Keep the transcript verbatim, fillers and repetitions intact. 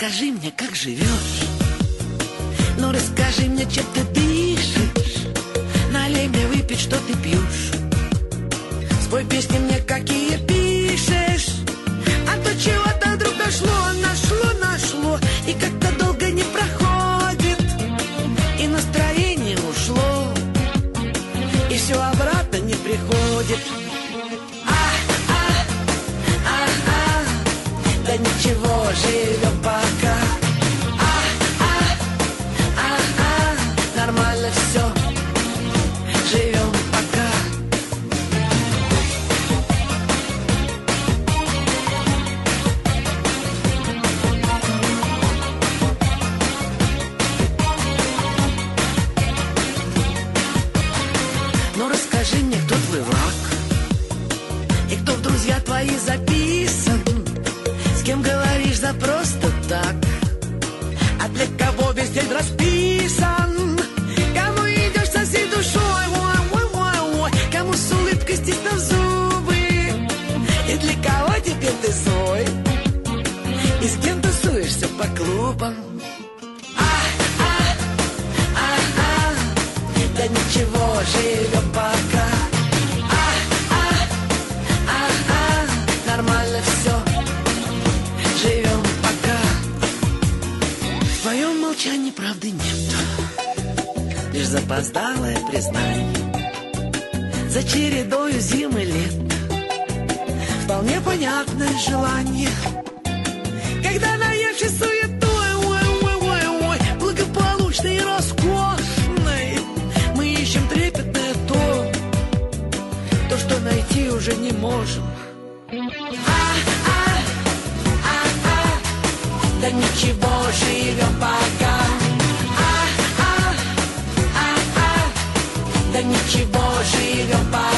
расскажи мне, как живешь. Ну расскажи мне, чем ты дышишь. Налей мне выпить, что ты пьешь. Спой песни мне, какие пишешь. А то чего-то вдруг дошло, нашло, нашло. И как-то долго не проходит. И настроение ушло. И все обратно не приходит. Да ничего, живем пока. А, а, а, а, нормально все. Живем пока. Ну расскажи мне, кто твой враг. И кто в друзья твои записан. С кем говоришь за просто так. А для кого весь день расписан. Кому идешь со всей душой. Ой, ой, ой, ой. Кому с улыбкой стиснув зубы. И для кого теперь ты свой. И с кем тусуешься по клубам. А, а, а, а. Да ничего, живем пока. А, а, а, а. Нормально все. Живем пока. В твоем молчании правды нет. Лишь запоздалое признание. За чередою зимы лет. Вполне понятное желание. Когда наевшись суетой, ой, ой, ой, ой, благополучной и роскошной, мы ищем трепетное то, то, что найти уже не можем. Да ничего, живем пока. А, а, а, а. Да ничего, живем пока.